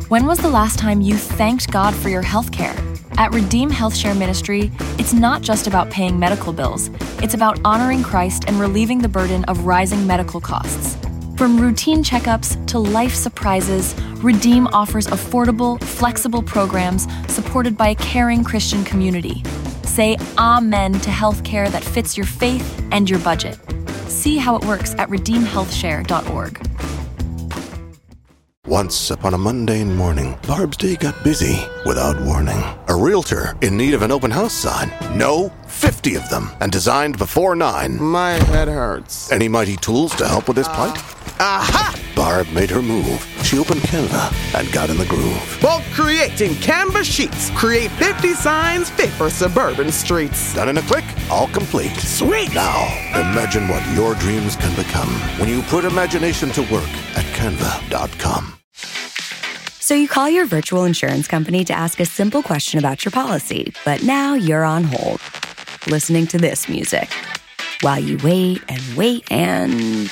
When was the last time you thanked God for your health care? At Redeem Health Share Ministry, it's not just about paying medical bills. It's about honoring Christ and relieving the burden of rising medical costs. From routine checkups to life surprises, Redeem offers affordable, flexible programs supported by a caring Christian community. Say amen to healthcare that fits your faith and your budget. See how it works at redeemhealthshare.org. Once upon a mundane morning, Barb's day got busy without warning. A realtor in need of an open house sign. No, 50 of them, and designed before 9. My head hurts. Any mighty tools to help with his plight? Aha! Barb made her move. She opened Canva and got in the groove. Bulk creating Canva sheets. Create 50 signs fit for suburban streets. Done in a click, all complete. Sweet! Now, imagine what your dreams can become when you put imagination to work at canva.com. So you call your virtual insurance company to ask a simple question about your policy, but now you're on hold, listening to this music, while you wait and wait and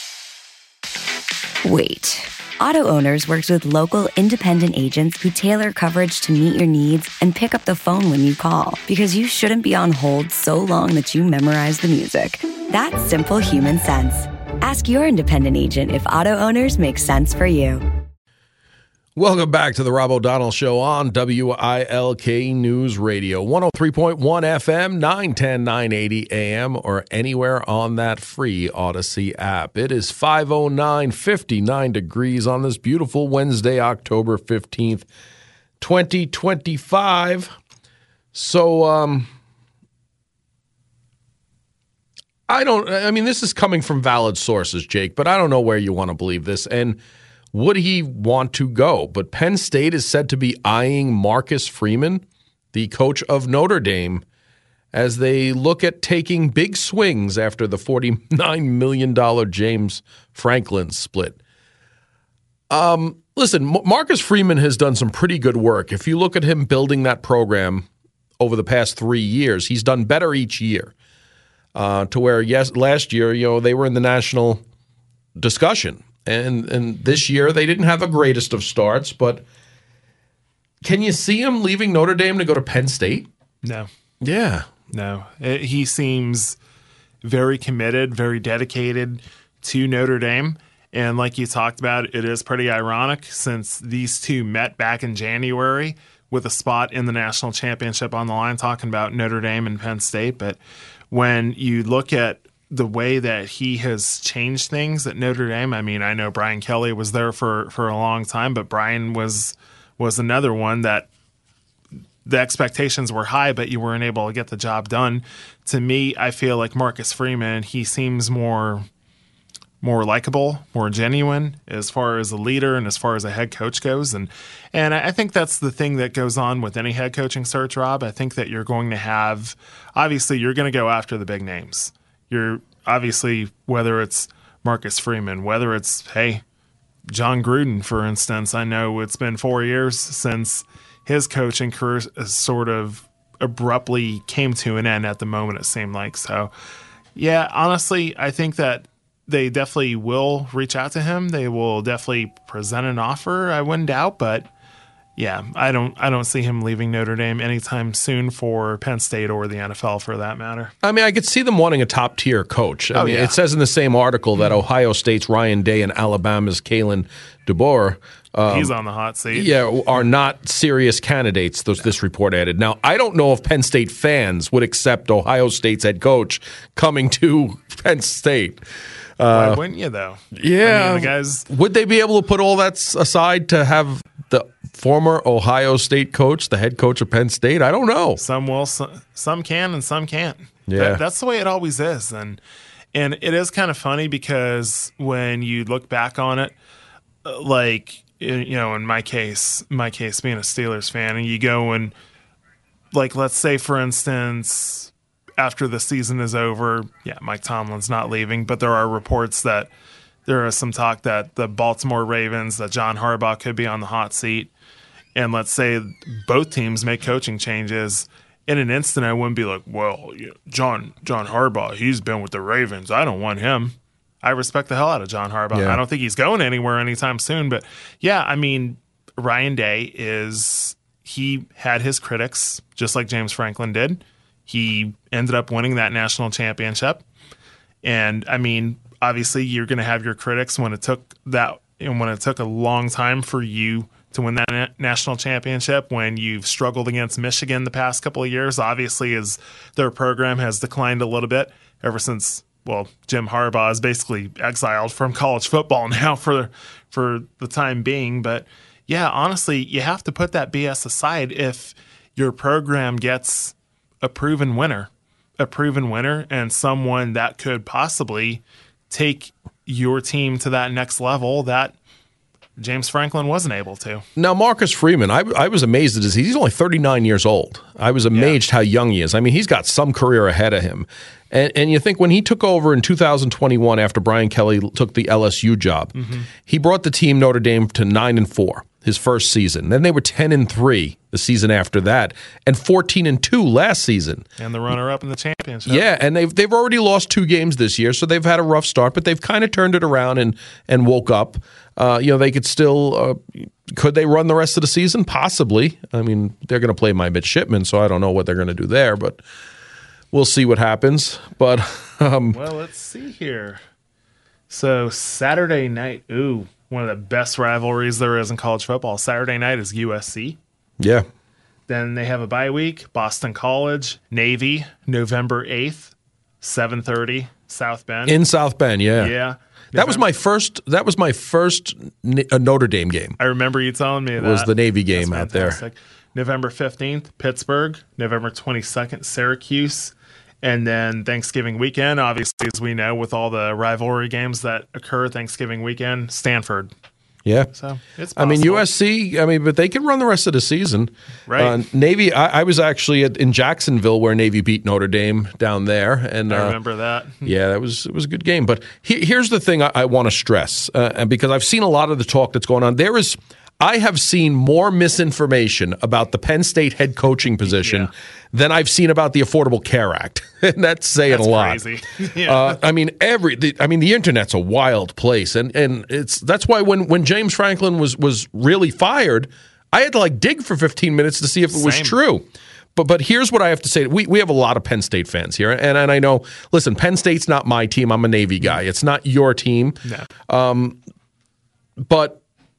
wait. Auto Owners works with local independent agents who tailor coverage to meet your needs and pick up the phone when you call, because you shouldn't be on hold so long that you memorize the music. That's simple human sense. Ask your independent agent if Auto Owners makes sense for you. Welcome back to the Rob O'Donnell Show on WILK News Radio, 103.1 FM, 910, 980 AM, or anywhere on that free Odyssey app. It is 5:09, 59 degrees on this beautiful Wednesday, October 15th, 2025. So, this is coming from valid sources, Jake, but I don't know where you want to believe this. And would he want to go? But Penn State is said to be eyeing Marcus Freeman, the coach of Notre Dame, as they look at taking big swings after the $49 million James Franklin split. Listen, Marcus Freeman has done some pretty good work. If you look at him building that program over the past 3 years, he's done better each year. To where, yes, last year, they were in the national discussion. And this year, they didn't have the greatest of starts, but can you see him leaving Notre Dame to go to Penn State? No. Yeah. No. He seems very committed, very dedicated to Notre Dame. And like you talked about, it is pretty ironic since these two met back in January with a spot in the national championship on the line, talking about Notre Dame and Penn State. But when you look at the way that he has changed things at Notre Dame, I mean, I know Brian Kelly was there for a long time, but Brian was another one that the expectations were high, but you weren't able to get the job done. To me, I feel like Marcus Freeman, he seems more likable, more genuine as far as a leader and as far as a head coach goes. And I think that's the thing that goes on with any head coaching search, Rob. I think that you're going to have, obviously, you're going to go after the big names. You're obviously, whether it's Marcus Freeman, whether it's, John Gruden, for instance. I know it's been 4 years since his coaching career sort of abruptly came to an end at the moment, it seemed like. So, yeah, honestly, I think that they definitely will reach out to him. They will definitely present an offer, I wouldn't doubt, but yeah, I don't see him leaving Notre Dame anytime soon for Penn State or the NFL for that matter. I mean, I could see them wanting a top-tier coach. I mean, it says in the same article that Ohio State's Ryan Day and Alabama's Kalen DeBoer he's on the hot seat. Yeah, are not serious candidates, this report added. Now, I don't know if Penn State fans would accept Ohio State's head coach coming to Penn State. Why wouldn't you, though? Yeah. I mean, the guys, would they be able to put all that aside to have the former Ohio State coach, the head coach of Penn State? I don't know. Some will, some can, and some can't. Yeah. That's the way it always is. And it is kind of funny because when you look back on it, like, in my case being a Steelers fan, and you go and, like, let's say, for instance, after the season is over, Mike Tomlin's not leaving, but there are reports that there is some talk that the Baltimore Ravens, that John Harbaugh could be on the hot seat. And let's say both teams make coaching changes. In an instant, I wouldn't be like, well, John Harbaugh, he's been with the Ravens. I don't want him. I respect the hell out of John Harbaugh. Yeah. I don't think he's going anywhere anytime soon. But, yeah, I mean, Ryan Day he had his critics, just like James Franklin did. He ended up winning that national championship. And I mean, obviously you're going to have your critics when it took a long time for you to win that national championship, when you've struggled against Michigan the past couple of years, obviously, as their program has declined a little bit ever since, Jim Harbaugh is basically exiled from college football now for the time being. But yeah, honestly, you have to put that BS aside if your program gets a proven winner and someone that could possibly take your team to that next level that James Franklin wasn't able to. Now, Marcus Freeman, I was amazed at his. He's only 39 years old. I was amazed how young he is. I mean, he's got some career ahead of him. And you think when he took over in 2021 after Brian Kelly took the LSU job, he brought the team Notre Dame to 9-4 his first season. Then they were 10-3 the season after that, and 14-2 last season. And the runner-up in the championship. Yeah, and they've already lost 2 games this year, so they've had a rough start, but they've kind of turned it around and woke up. They could still could they run the rest of the season? Possibly. I mean, they're going to play my midshipmen, so I don't know what they're going to do there, but we'll see what happens. But let's see here. So Saturday night, one of the best rivalries there is in college football. Saturday night is USC. Yeah. Then they have a bye week. Boston College, Navy, November 8th, 7:30, South Bend. In South Bend, yeah. Yeah. That was my first Notre Dame game. I remember you telling me that. It was the Navy game out there. November 15th, Pittsburgh. November 22nd, Syracuse. And then Thanksgiving weekend, obviously, as we know, with all the rivalry games that occur Thanksgiving weekend, Stanford. Yeah. So it's possible. I mean, USC, but they can run the rest of the season. Right. Navy, I was actually in Jacksonville where Navy beat Notre Dame down there. And I remember that. Yeah, it was a good game. But here's the thing I want to stress, because I've seen a lot of the talk that's going on. I have seen more misinformation about the Penn State head coaching position than I've seen about the Affordable Care Act. And that's saying a lot. Crazy. The internet's a wild place, and that's why when James Franklin was really fired, I had to dig for 15 minutes to see if it was true. But here's what I have to say. We have a lot of Penn State fans here, and I know. Listen, Penn State's not my team. I'm a Navy guy. It's not your team. No. But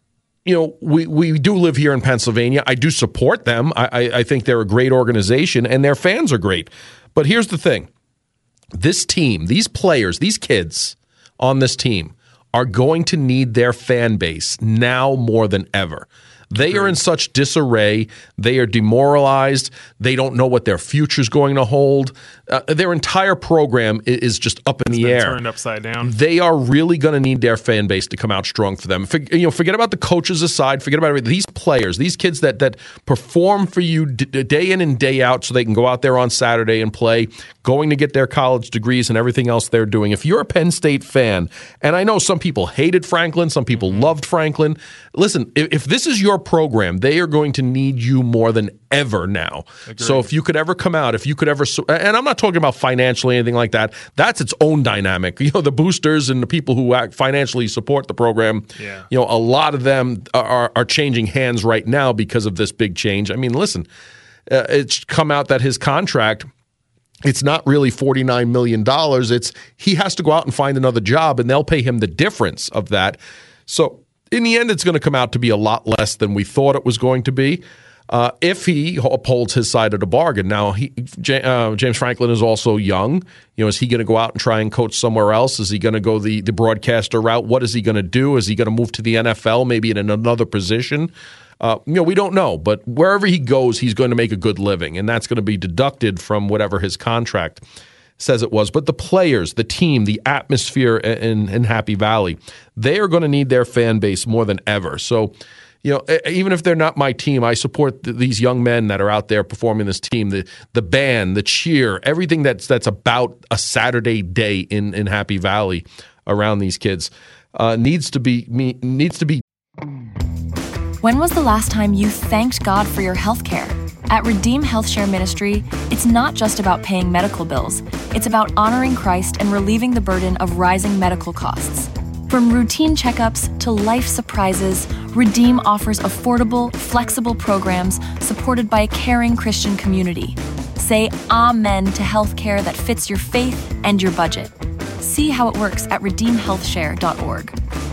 we do live here in Pennsylvania. I do support them. I think they're a great organization, and their fans are great. But here's the thing. This team, these players, these kids on this team are going to need their fan base now more than ever. They are in such disarray. They are demoralized. They don't know what their future is going to hold. Their entire program is just up in the air. Turned upside down. They are really going to need their fan base to come out strong for them. Forget about the coaches aside. Forget about everything. These players, these kids that perform for you day in and day out so they can go out there on Saturday and play, going to get their college degrees and everything else they're doing. If you're a Penn State fan, and I know some people hated Franklin, some people loved Franklin. Listen, if this is your program, they are going to need you more than ever now. Agreed. So if you could ever come out, if you could ever, and I'm not talking about financially anything like that. That's its own dynamic. The boosters and the people who financially support the program. Yeah. A lot of them are changing hands right now because of this big change. I mean, listen, it's come out that his contract, it's not really $49 million. It's he has to go out and find another job, and they'll pay him the difference of that. So in the end, it's going to come out to be a lot less than we thought it was going to be. If he upholds his side of the bargain. Now, James Franklin is also young. Is he going to go out and try and coach somewhere else? Is he going to go the broadcaster route? What is he going to do? Is he going to move to the NFL, maybe in another position? We don't know. But wherever he goes, he's going to make a good living, and that's going to be deducted from whatever his contract says it was. But the players, the team, the atmosphere in Happy Valley, they are going to need their fan base more than ever. So, even if they're not my team, I support these young men that are out there performing this team, the band, the cheer, everything that's about a Saturday day in Happy Valley around these kids needs to be. When was the last time you thanked God for your health care? At Redeem Health Share Ministry, it's not just about paying medical bills. It's about honoring Christ and relieving the burden of rising medical costs. From routine checkups to life surprises, Redeem offers affordable, flexible programs supported by a caring Christian community. Say amen to healthcare that fits your faith and your budget. See how it works at redeemhealthshare.org.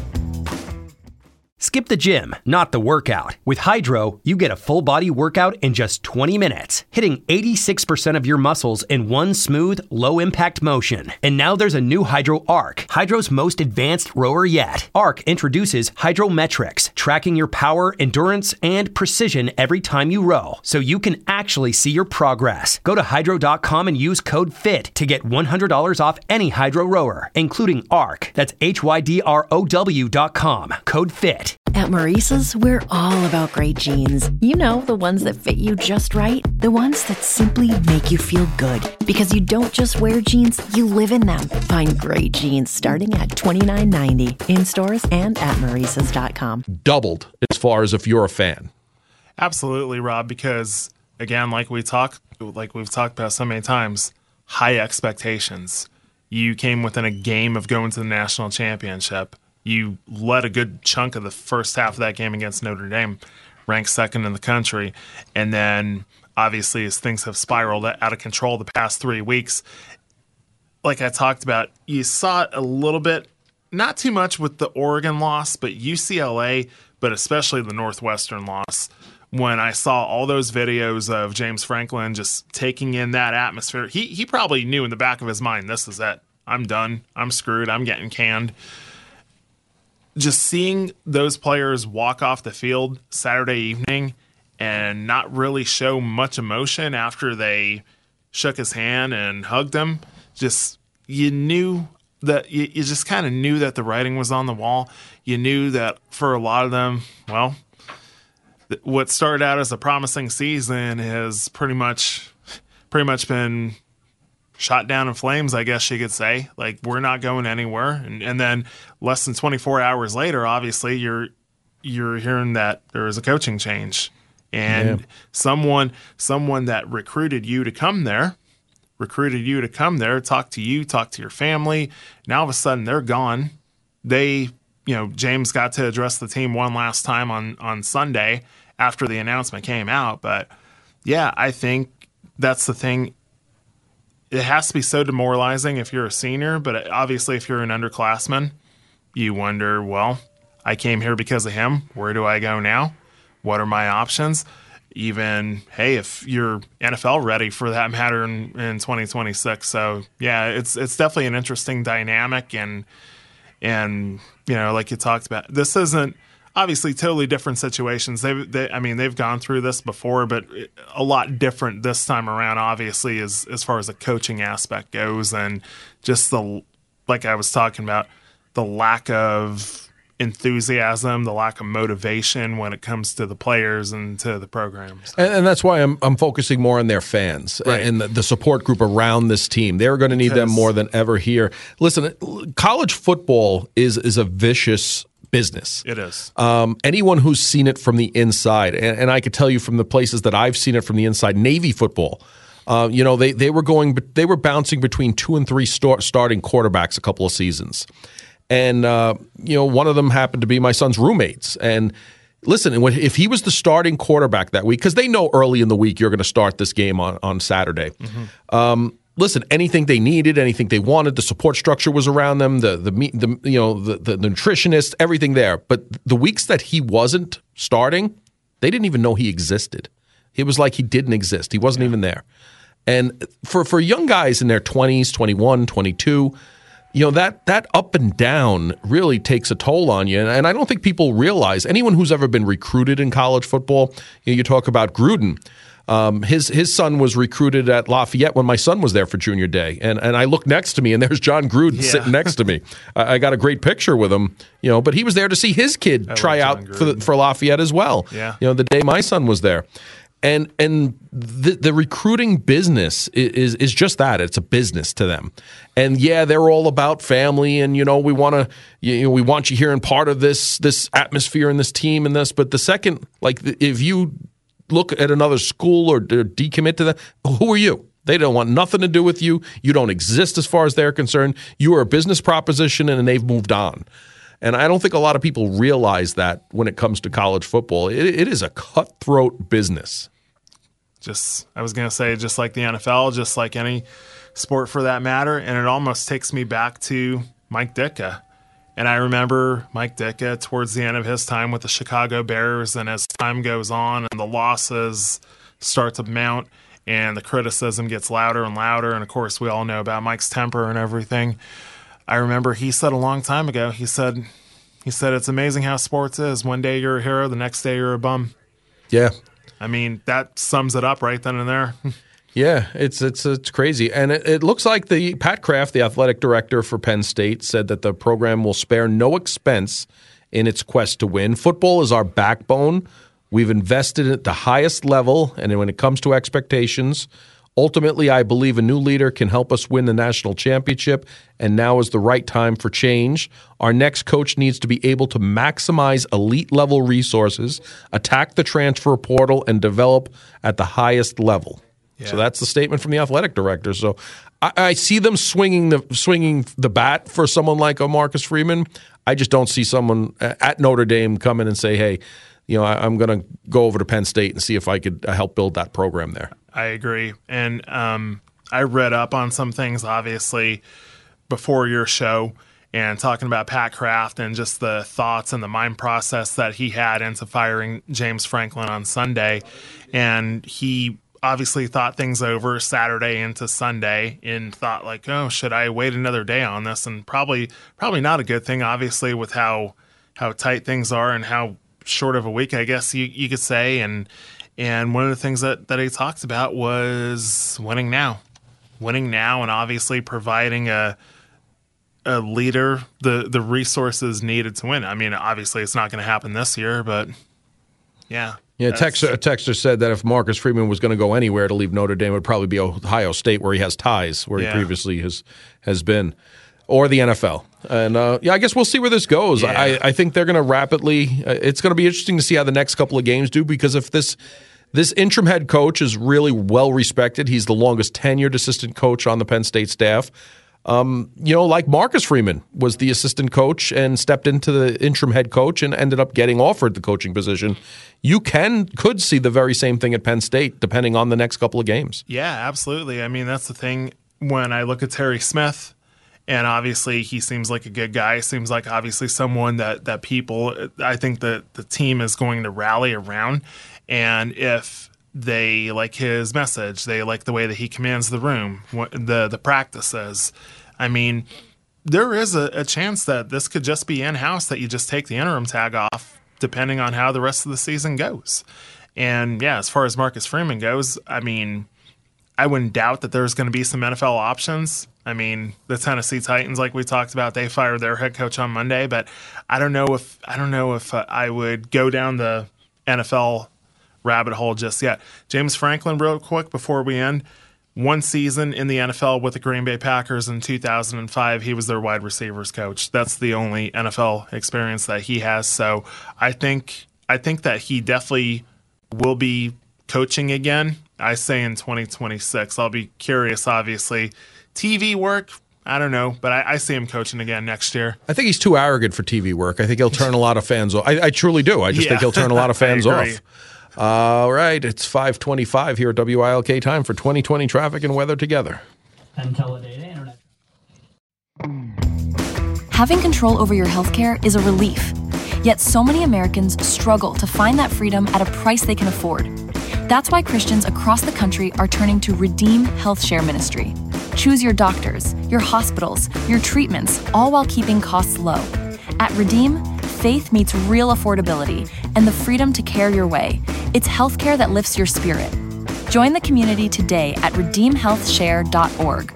Skip the gym, not the workout. With Hydro, you get a full-body workout in just 20 minutes, hitting 86% of your muscles in one smooth, low-impact motion. And now there's a new Hydro Arc, Hydro's most advanced rower yet. Arc introduces Hydrometrics, tracking your power, endurance, and precision every time you row, so you can actually see your progress. Go to Hydro.com and use code FIT to get $100 off any Hydro rower, including Arc. That's HYDROW.com. Code FIT. At Maurice's, we're all about great jeans. You know, the ones that fit you just right. The ones that simply make you feel good. Because you don't just wear jeans, you live in them. Find great jeans starting at $29.90 in stores and at Maurice's.com. Doubled as far as if you're a fan. Absolutely, Rob, because, again, like we've talked about so many times, high expectations. You came within a game of going to the national championship. You led a good chunk of the first half of that game against Notre Dame, ranked second in the country. And then, obviously, as things have spiraled out of control the past 3 weeks, like I talked about, you saw it a little bit, not too much with the Oregon loss, but UCLA, but especially the Northwestern loss. When I saw all those videos of James Franklin just taking in that atmosphere, he probably knew in the back of his mind, this is it. I'm done. I'm screwed. I'm getting canned. Just seeing those players walk off the field Saturday evening and not really show much emotion after they shook his hand and hugged him, just you knew that you just kind of knew that the writing was on the wall. You knew that for a lot of them, well, what started out as a promising season has pretty much been shot down in flames, I guess you could say. Like, we're not going anywhere. And then less than 24 hours later, obviously, you're hearing that there is a coaching change. And someone that recruited you to come there, talk to you, talk to your family. Now, all of a sudden, they're gone. James got to address the team one last time on Sunday after the announcement came out. But, yeah, I think that's the thing. It has to be so demoralizing if you're a senior, but obviously if you're an underclassman, you wonder, well, I came here because of him. Where do I go now? What are my options? Even, hey, if you're NFL ready for that matter in 2026. So, yeah, it's definitely an interesting dynamic. And like you talked about, this isn't obviously totally different situations. They've gone through this before, but a lot different this time around, obviously, as far as the coaching aspect goes, and just like I was talking about, the lack of enthusiasm, the lack of motivation when it comes to the players and to the programs. And that's why I'm focusing more on their fans and the support group around this team. They're going to need them more than ever here. Listen, college football is a vicious business. It is. Anyone who's seen it from the inside, and I could tell you from the places that I've seen it from the inside, Navy football, they were bouncing between 2 and 3 starting quarterbacks a couple of seasons. And, one of them happened to be my son's roommates. And listen, if he was the starting quarterback that week, because they know early in the week you're going to start this game on Saturday. Mm-hmm. Listen, anything they needed, anything they wanted, the support structure was around them, the nutritionist, everything there. But the weeks that he wasn't starting, they didn't even know he existed. It was like he didn't exist. He wasn't even there. And for young guys in their 20s, 21, 22, that up and down really takes a toll on you. And I don't think people realize, anyone who's ever been recruited in college football, you talk about Gruden. His son was recruited at Lafayette when my son was there for junior day. And I look next to me, and there's John Gruden sitting next to me. I got a great picture with him, but he was there to see his kid try out for Lafayette as well. Yeah. The day my son was there. And the recruiting business is just that. It's a business to them. And yeah, they're all about family, and we want you here and part of this atmosphere and this team and this. But the second, if you look at another school or decommit to them, who are you? They don't want nothing to do with you. You don't exist as far as they're concerned. You are a business proposition, and they've moved on. And I don't think a lot of people realize that when it comes to college football. It is a cutthroat business. I was going to say, just like the NFL, just like any sport for that matter. And it almost takes me back to Mike Ditka. And I remember Mike Ditka towards the end of his time with the Chicago Bears. And as time goes on and the losses start to mount and the criticism gets louder and louder, and of course we all know about Mike's temper and everything, I remember he said a long time ago, he said it's amazing how sports is. One day you're a hero, the next day you're a bum. Yeah. I mean, that sums it up right then and there. Yeah, it's crazy. And it looks like Pat Kraft, the athletic director for Penn State, said that the program will spare no expense in its quest to win. Football is our backbone. We've invested at the highest level, and when it comes to expectations, ultimately I believe a new leader can help us win the national championship, and now is the right time for change. Our next coach needs to be able to maximize elite-level resources, attack the transfer portal, and develop at the highest level. Yeah. So that's the statement from the athletic director. So I see them swinging the bat for someone like Marcus Freeman. I just don't see someone at Notre Dame come in and say, hey, I'm going to go over to Penn State and see if I could help build that program there. I agree. And I read up on some things, obviously, before your show and talking about Pat Kraft and just the thoughts and the mind process that he had into firing James Franklin on Sunday. And he obviously thought things over Saturday into Sunday and thought like, oh, should I wait another day on this? And probably not a good thing, obviously, with how tight things are and how short of a week, I guess you could say. And one of the things that he talked about was winning now, and obviously providing a leader the resources needed to win. I mean, obviously it's not going to happen this year, but yeah. Yeah, a texter said that if Marcus Freeman was going to go anywhere to leave Notre Dame, it would probably be Ohio State, where he has ties, where he previously has been, or the NFL. And I guess we'll see where this goes. Yeah. I think they're going to rapidly. It's going to be interesting to see how the next couple of games do, because if this interim head coach is really well respected, he's the longest tenured assistant coach on the Penn State staff. Like Marcus Freeman was the assistant coach and stepped into the interim head coach and ended up getting offered the coaching position. You could see the very same thing at Penn State, depending on the next couple of games. Yeah, absolutely. I mean, that's the thing. When I look at Terry Smith, and obviously he seems like a good guy, seems like obviously someone that people, I think that the team is going to rally around. And if they like his message, they like the way that he commands the room, the practices. I mean, there is a chance that this could just be in-house, that you just take the interim tag off depending on how the rest of the season goes. And yeah, as far as Marcus Freeman goes, I mean, I wouldn't doubt that there's going to be some NFL options. I mean, the Tennessee Titans, like we talked about, they fired their head coach on Monday, but I don't know if I would go down the NFL rabbit hole just yet. James Franklin, real quick before we end, one season in the NFL with the Green Bay Packers in 2005. He was their wide receivers coach. That's the only NFL experience that he has. So I think that he definitely will be coaching again. I say in 2026. I'll be curious, obviously. TV work, I don't know, but I see him coaching again next year. I think he's too arrogant for TV work. I think he'll turn a lot of fans off. I truly do. I just think he'll turn a lot of fans off. All right, it's 5:25 here at WILK. Time for 2020 traffic and weather together. Internet. Having control over your healthcare is a relief. Yet so many Americans struggle to find that freedom at a price they can afford. That's why Christians across the country are turning to Redeem Health Share Ministry. Choose your doctors, your hospitals, your treatments, all while keeping costs low. At Redeem, faith meets real affordability and the freedom to care your way. It's healthcare that lifts your spirit. Join the community today at redeemhealthshare.org.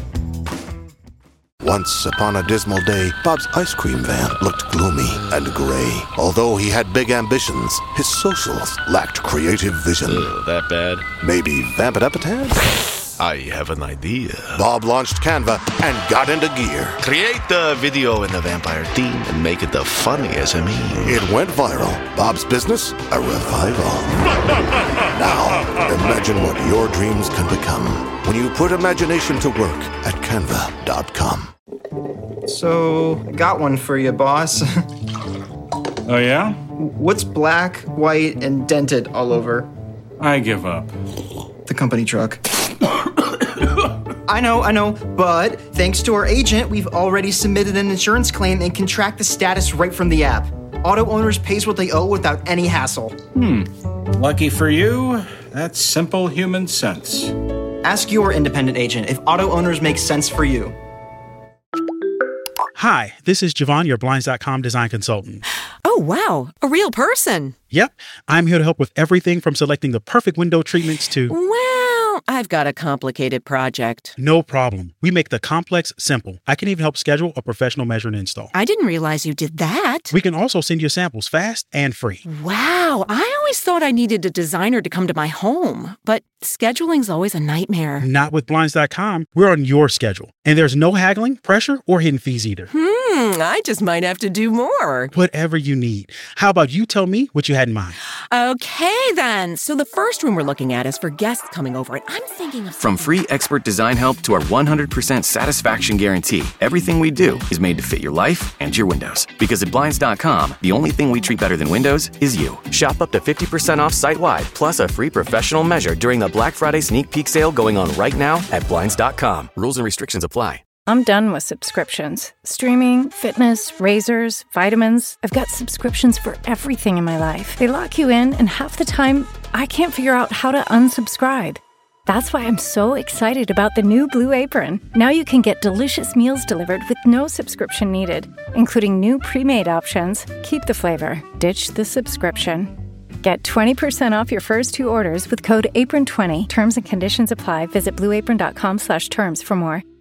Once upon a dismal day, Bob's ice cream van looked gloomy and gray. Although he had big ambitions, his socials lacked creative vision. That bad? Maybe vamp it up a tad? I have an idea. Bob launched Canva and got into gear. Create the video in the vampire theme and make it the funniest of me. It went viral. Bob's business, a revival. Now, imagine what your dreams can become when you put imagination to work at Canva.com. So, I got one for you, boss. Oh, yeah? What's black, white, and dented all over? I give up. The company truck. I know, but thanks to our agent, we've already submitted an insurance claim and can track the status right from the app. Auto Owners pays what they owe without any hassle. Lucky for you, that's simple human sense. Ask your independent agent if Auto Owners makes sense for you. Hi, this is Javon, your Blinds.com design consultant. Oh, wow, a real person. Yep, I'm here to help with everything from selecting the perfect window treatments to... Well, I've got a complicated project. No problem. We make the complex simple. I can even help schedule a professional measure and install. I didn't realize you did that. We can also send you samples fast and free. Wow, I always thought I needed a designer to come to my home, but scheduling's always a nightmare. Not with Blinds.com. We're on your schedule. And there's no haggling, pressure, or hidden fees either. I just might have to do more. Whatever you need. How about you tell me what you had in mind? Okay, then. So the first room we're looking at is for guests coming over, and I'm thinking of... From free expert design help to our 100% satisfaction guarantee, everything we do is made to fit your life and your windows. Because at Blinds.com, the only thing we treat better than windows is you. Shop up to 50% off site-wide, plus a free professional measure during the Black Friday sneak peek sale going on right now at Blinds.com. Rules and restrictions apply. I'm done with subscriptions. Streaming, fitness, razors, vitamins. I've got subscriptions for everything in my life. They lock you in, and half the time, I can't figure out how to unsubscribe. That's why I'm so excited about the new Blue Apron. Now you can get delicious meals delivered with no subscription needed, including new pre-made options. Keep the flavor, ditch the subscription. Get 20% off your first 2 orders with code APRON20. Terms and conditions apply. Visit blueapron.com/terms for more.